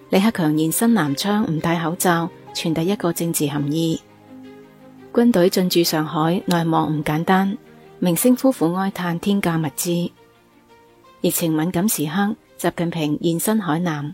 李克強現身南昌唔戴口罩，傳遞一個政治含義。軍隊進駐上海，內幕唔簡單。明星夫婦哀嘆天價物資。疫情敏感時刻，習近平現身海南。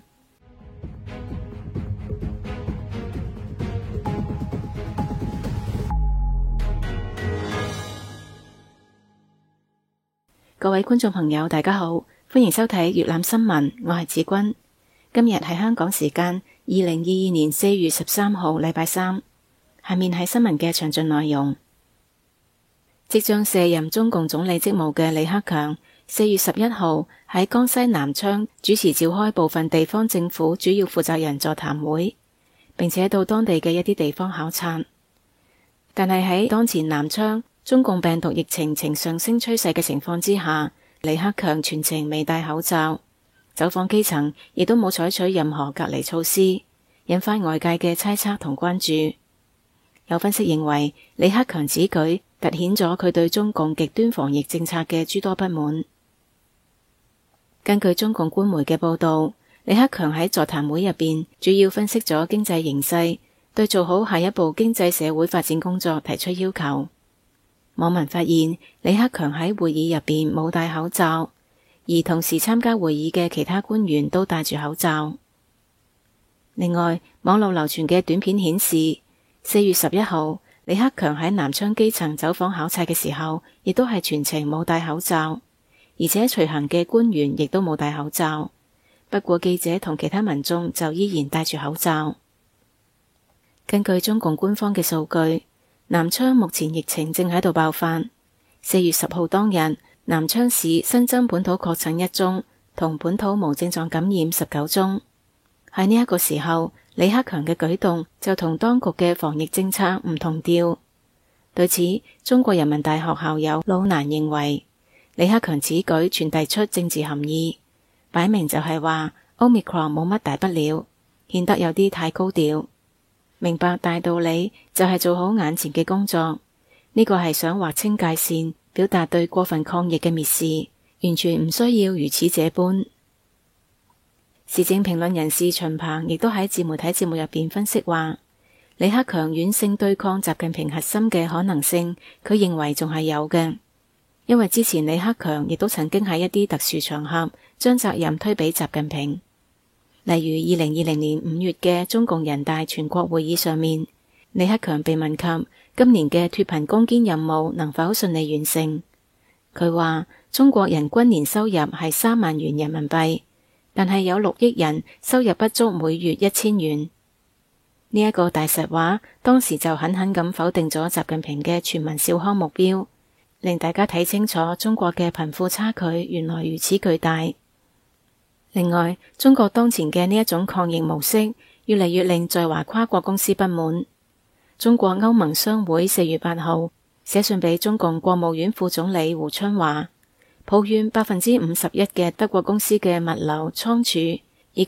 各位觀眾朋友，大家好，歡迎收睇粵覽新聞，我係子君。今日係香港時間2022年4月13號，禮拜三。下面係新聞嘅詳盡內容。即將卸任中共總理職務嘅李克強4月11號喺江西南昌主持召開部分地方政府主要負責人座談會，並且到當地嘅一啲地方考察。但係喺當前南昌中共病毒疫情呈上升趨勢嘅情況之下，李克強全程未戴口罩，走訪基層亦都冇採取任何隔離措施，引發外界嘅猜測同關注。有分析認為，李克強此舉凸顯咗佢對中共極端防疫政策嘅諸多不滿。根據中共官媒嘅報道，李克強喺座談會入邊主要分析咗經濟形勢，對做好下一步經濟社會發展工作提出要求。網民發現李克強喺會議入邊冇戴口罩，而同時參加會議嘅其他官員都戴住口罩。另外，網絡流傳嘅短片顯示，4月11號李克強喺南昌基層走訪考察嘅時候，亦都係全程冇戴口罩，而且隨行嘅官員亦都冇戴口罩。不過記者同其他民眾就依然戴住口罩。根據中共官方嘅數據，南昌目前疫情正喺度爆發。4月10號當日，南昌市新增本土確診1宗，同本土無症狀感染19宗。喺呢一個時候，李克強嘅舉動就同當局嘅防疫政策唔同調。對此，中國人民大學校友老蘭認為，李克強此舉傳遞出政治含義，擺明就係話 Omicron 冇乜大不了，顯得有啲太高調。明白大道理就係做好眼前嘅工作，呢個係想劃清界線，表達對過分抗疫嘅蔑視，完全唔需要如此這般。時政評論人士秦鵬亦都喺自媒體節目入邊分析話，李克強軟性對抗習近平核心嘅可能性，佢認為仲係有嘅，因為之前李克強亦都曾經喺一啲特殊場合將責任推俾習近平。例如2020年5月嘅中共人大全國會議上面，李克強被問及今年嘅脫貧攻堅任務能否順利完成，佢話中國人均年收入係3萬元人民幣，但係有6億人收入不足每月1000元。呢一個大實話，當時就狠狠咁否定咗習近平嘅全民小康目標，令大家睇清楚中國嘅貧富差距原來如此巨大。另外，中國當前嘅呢一種抗疫模式，越嚟越令在華跨國公司不滿。中國歐盟商會4月8號寫信俾中共國務院副總理胡春華，抱怨51%嘅德國公司嘅物流倉儲以及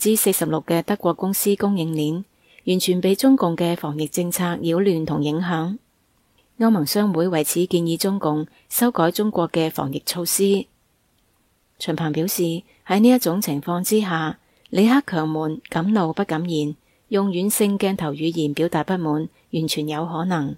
46%嘅德國公司供應鏈，完全被中共嘅防疫政策擾亂同影響。歐盟商會為此建議中共修改中國嘅防疫措施。秦鵬表示，喺呢一種情況之下，李克強們敢怒不敢言，用軟性鏡頭語言表達不滿，完全有可能。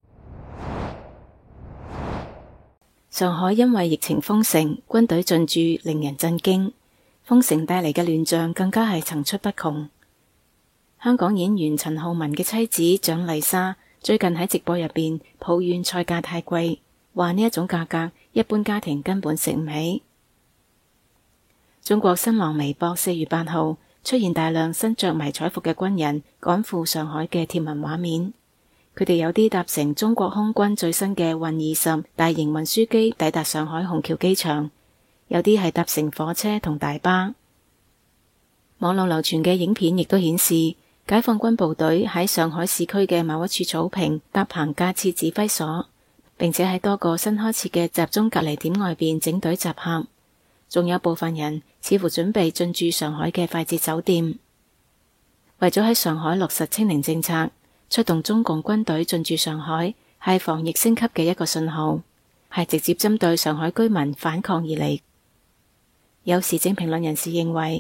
上海因為疫情封城，軍隊進駐令人震驚，封城帶嚟嘅亂象更加係層出不窮。香港演員陳浩民嘅妻子蔣麗莎最近喺直播入邊抱怨菜價太貴，話呢一種價格一般家庭根本食唔起。中國新浪微博4月8號出現大量身着迷彩服嘅軍人趕赴上海嘅貼文畫面，佢哋有啲搭乘中國空軍最新嘅運20大型運輸機抵達上海虹橋機場，有啲係搭乘火車同大巴。網絡流傳嘅影片亦都顯示，解放軍部隊喺上海市區嘅某一處草坪搭棚架設指揮所，並且喺多個新開設嘅集中隔離點外邊整隊集合。仲有部分人似乎準備進駐上海嘅快捷酒店。為咗喺上海落實清零政策，出動中共軍隊進駐上海，係防疫升級嘅一個信號，係直接針對上海居民反抗而嚟。有時政評論人士認為，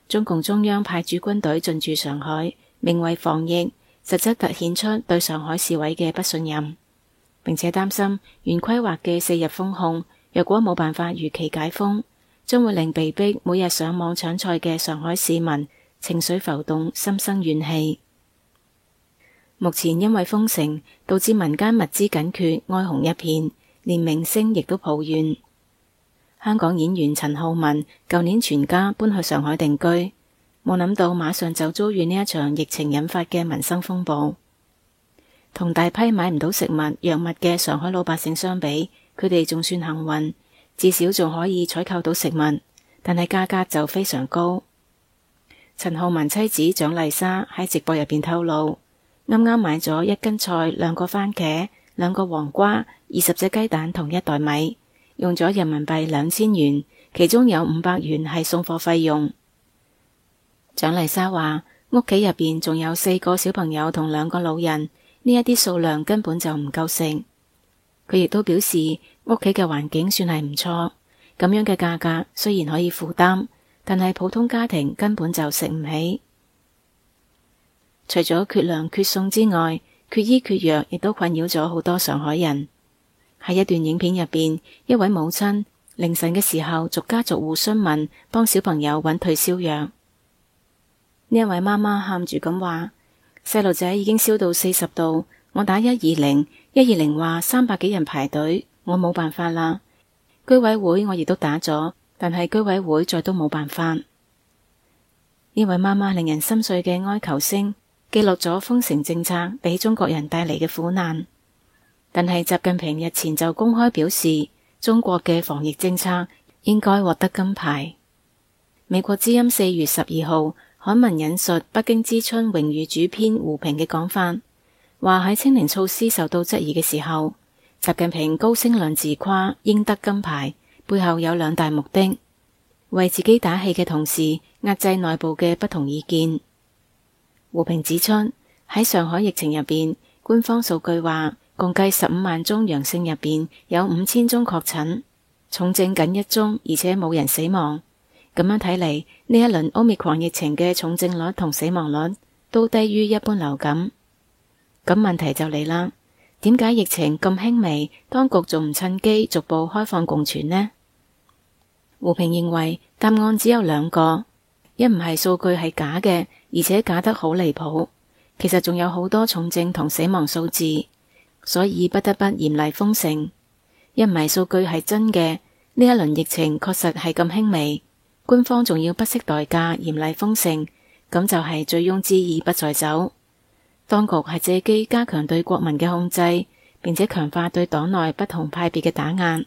中共中央派駐軍隊進駐上海，名為防疫，實質凸顯出對上海市委嘅不信任，並且擔心原規劃嘅4日封控，若果冇辦法如期解封，將會令被逼每日上網搶菜嘅上海市民情緒浮動，心生怨氣。目前因為封城導致民間物資緊缺，哀鴻一片，連明星亦都抱怨。香港演員陳浩民舊年全家搬去上海定居，冇諗到馬上就遭遇呢一場疫情引發嘅民生風暴。同大批買唔到食物、藥物嘅上海老百姓相比，佢哋仲算幸運，至少仲可以採購到食物，但係價格就非常高。陳浩民妻子蔣麗莎喺直播入邊透露，啱啱買咗1斤菜、2個番茄、2個黃瓜、20隻雞蛋同1袋米，用咗人民幣2000元，其中有500元係送貨費用。蔣麗莎話，屋企入邊仲有4個小朋友同2個老人，呢一啲數量根本就唔夠食。佢亦都表示，屋企嘅環境算係唔錯，咁樣嘅價格雖然可以負擔，但係普通家庭根本就食唔起。除咗缺糧缺餸之外，缺醫缺藥亦都困擾咗好多上海人。喺一段影片入邊，一位母親凌晨嘅時候逐家逐戶詢問，幫小朋友揾退燒藥。呢一位媽媽喊住咁話，細路仔已經燒到40度，我打120，120話300幾人排隊，我冇辦法啦。居委會我亦都打咗，但係居委會再都冇辦法。呢位媽媽令人心碎嘅哀求聲，記錄咗封城政策俾中國人帶嚟嘅苦難。但係習近平日前就公開表示，中國嘅防疫政策應該獲得金牌。美國之音4月12號刊文引述北京之春榮譽主編胡平嘅講法，話喺清零措施受到質疑嘅時候，習近平高聲量自誇應得金牌，背後有2大目的：為自己打氣嘅同時，壓制內部嘅不同意見。胡平指出，喺上海疫情入邊，官方數據話，共計15萬宗陽性入邊有5000宗確診，重症僅1宗，而且冇人死亡。咁樣睇嚟，呢一輪 Omicron 疫情嘅重症率同死亡率都低於一般流感。咁問題就嚟啦，點解疫情咁輕微，當局仲唔趁機逐步開放共存呢？胡平認為答案只有2個，一唔係數據係假嘅，而且假得好離譜，其實仲有好多重症同死亡數字，所以不得不嚴厲封城；一唔係數據係真嘅，呢一輪疫情確實係咁輕微，官方仲要不惜代價嚴厲封城，咁就係醉翁之意不在酒。當局係借機加強對國民嘅控制，並且強化對黨內不同派別嘅打壓。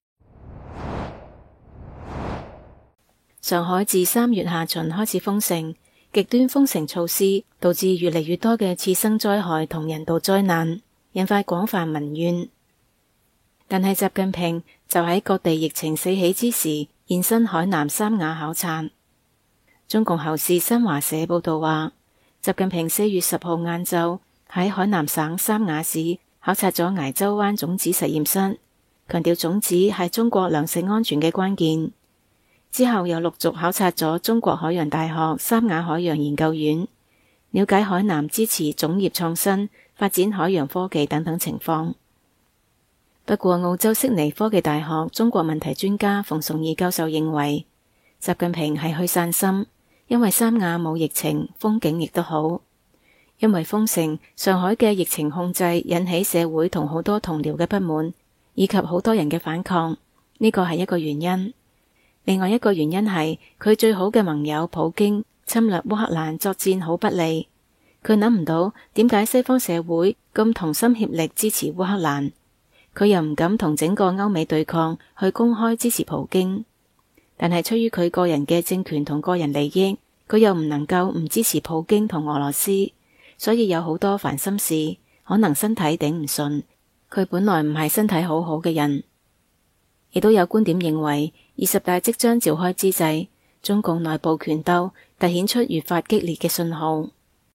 上海自3月下旬開始封城，極端封城措施導致越嚟越多嘅次生災害同人道災難，引發廣泛民怨。但係習近平就喺各地疫情四起之時現身海南三亞考察。中共喉舌新華社報道話，習近平4月10號晏晝喺海南省三亞市考察咗崖州灣種子實驗室，強調種子係中國糧食安全嘅關鍵。之後又陸續考察咗中國海洋大學三亞海洋研究院，了解海南支持種業創新、發展海洋科技等等情況。不過澳洲悉尼科技大學中國問題專家馮崇義教授認為，習近平係去散心，因為三亞冇疫情，風景亦都好。因為封城，上海嘅疫情控制引起社會同好多同僚嘅不滿，以及好多人嘅反抗，呢個係一個原因。另外一個原因係佢最好嘅盟友普京侵略烏克蘭作戰好不利，佢諗唔到點解西方社會咁同心協力支持烏克蘭，佢又唔敢同整個歐美對抗去公開支持普京，但係出於佢個人嘅政權同個人利益，佢又唔能夠唔支持普京同俄羅斯，所以有好多煩心事，可能身體頂唔順，佢本來唔係身體好好嘅人。亦都有觀點認為，20大即將召開之際，中共內部權鬥凸顯出越發激烈嘅信號。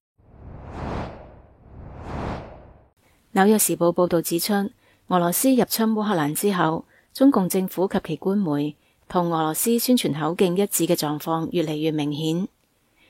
紐約時報報道指出，俄羅斯入侵烏克蘭之後，中共政府及其官媒同俄羅斯宣傳口徑一致嘅狀況越嚟越明顯。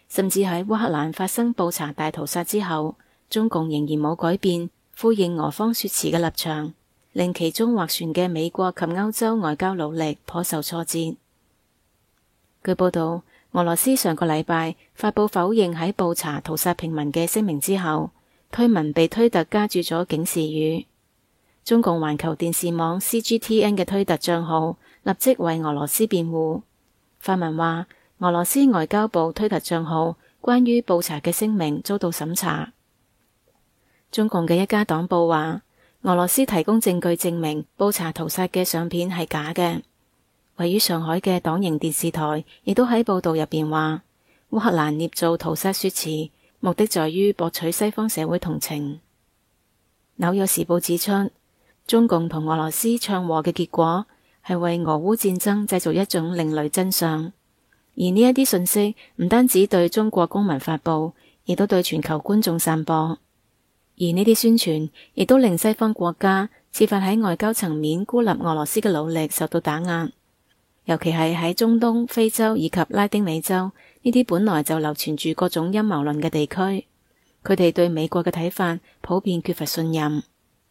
甚至喺烏克蘭發生布查大屠殺之後，中共仍然冇改變呼應俄方說辭嘅立場，令其中斡旋嘅美國及歐洲外交努力頗受挫折。據報道，俄羅斯上個禮拜發佈否認喺布查屠殺平民嘅聲明之後，推文被推特加注咗警示語。中共環球電視網 CGTN 嘅推特賬號立即為俄羅斯辯護，發文話俄羅斯外交部推特賬號關於布查嘅聲明遭到審查。中共嘅一家黨報話，俄羅斯提供證據證明布查屠殺嘅相片係假嘅。位於上海嘅黨營電視台亦都喺報道入邊話，烏克蘭捏造屠殺說辭，目的在於博取西方社會同情。紐約時報指出，中共同俄羅斯唱和嘅結果係為俄烏戰爭製造一種另類真相，而呢一啲信息唔單止對中國公民發佈，亦都對全球觀眾散播。而呢啲宣傳亦都令西方國家設法喺外交層面孤立俄羅斯嘅努力受到打壓，尤其係喺中東、非洲以及拉丁美洲呢啲本來就流傳住各種陰謀論嘅地區，佢哋對美國嘅睇法普遍缺乏信任。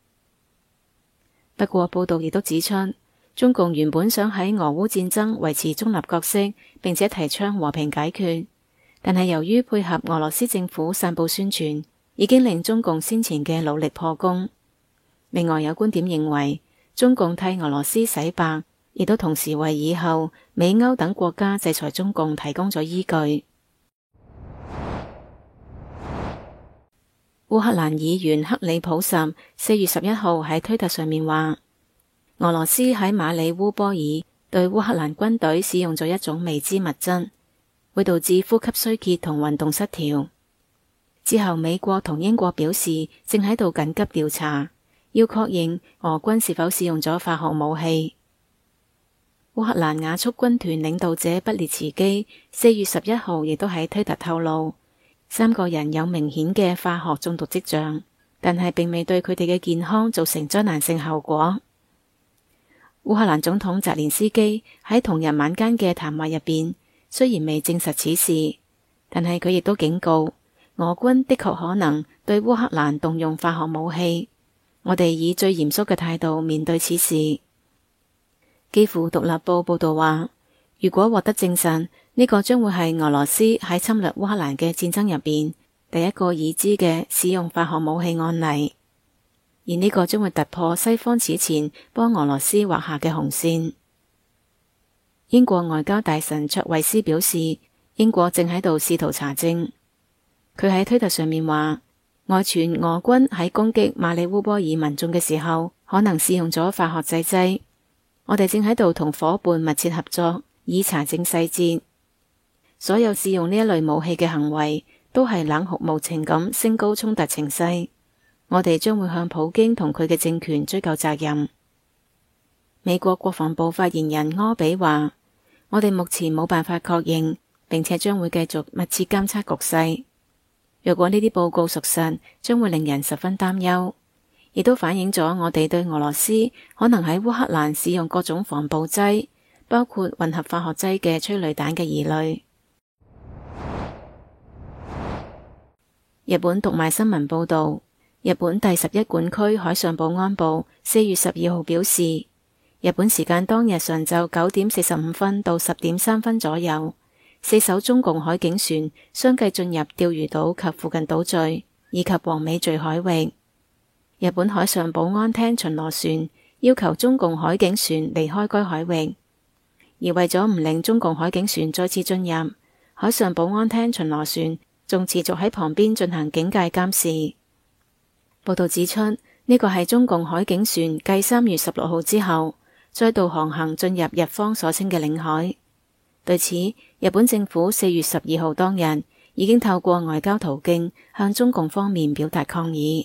不過報道亦都指出，中共原本想喺俄烏戰爭維持中立角色，並且提倡和平解決，但係由於配合俄羅斯政府散布宣傳，已經令中共先前嘅努力破功。另外有觀點認為，中共替俄羅斯洗白，亦都同時為以後美歐等國家制裁中共提供咗依據。烏克蘭議員克里普什4月11號喺推特上面話，俄羅斯喺馬里烏波爾對烏克蘭軍隊使用咗一種未知物質，會導致呼吸衰竭同運動失調。之後美國同英國表示正喺度緊急調查，要確認俄軍是否使用咗化學武器。烏克蘭亞速軍團領導者畢列茨基4月11號亦都喺推特透露，3個人有明顯嘅化學中毒跡象，但係並未對佢哋嘅健康造成災難性後果。烏克蘭總統澤連斯基喺同日晚間嘅談話入邊，雖然未證實此事，但係佢亦都警告，俄軍的確可能對烏克蘭動用化學武器。我哋以最嚴肅嘅態度面對此事。基輔獨立報報道話，如果獲得證實，呢個將會係俄羅斯喺侵略烏克蘭嘅戰爭入邊第一個已知嘅使用化學武器案例，而呢個將會突破西方此前幫俄羅斯畫下嘅紅線。英國外交大臣卓慧思表示，英國正喺度試圖查證。佢喺推特上面話，外傳俄軍喺攻擊馬里烏波爾民眾嘅時候，可能使用咗化學製劑。我哋正喺度同伙伴密切合作，以查證細節。所有使用呢一類武器嘅行為，都係冷酷無情咁升高衝突情勢。我哋將會向普京同佢嘅政權追究責任。美國國防部發言人柯比話，我哋目前冇辦法確認，並且將會繼續密切監測局勢。若果呢啲報告屬實，將會令人十分擔憂，亦都反映咗我哋對俄羅斯可能喺烏克蘭使用各種防暴劑，包括混合化學劑嘅催淚彈嘅疑慮。日本讀賣新聞報道，日本第11管區海上保安部4月12號表示，日本時間當日上晝9點45分到10點3分左右，4艘中共海警船相繼進入釣魚島及附近島嶼以及黃尾嶼海域。日本海上保安廳巡邏船要求中共海警船離開該海域，而為咗唔令中共海警船再次進入，海上保安廳巡邏船仲持續喺旁邊進行警戒監視。報道指出，呢個係中共海警船繼3月16號之後再度航行進入日方所稱嘅領海。對此，日本政府4月12號當日已經透過外交途徑向中共方面表達抗議。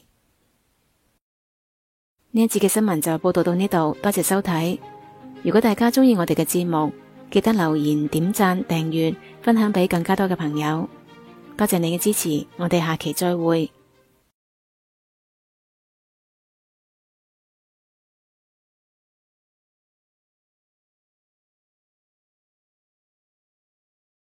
呢一節嘅新聞就報道到呢度，多謝收睇。如果大家鍾意我哋嘅節目，記得留言、點讚、訂閱、分享俾更加多嘅朋友。多謝你嘅支持，我哋下期再會。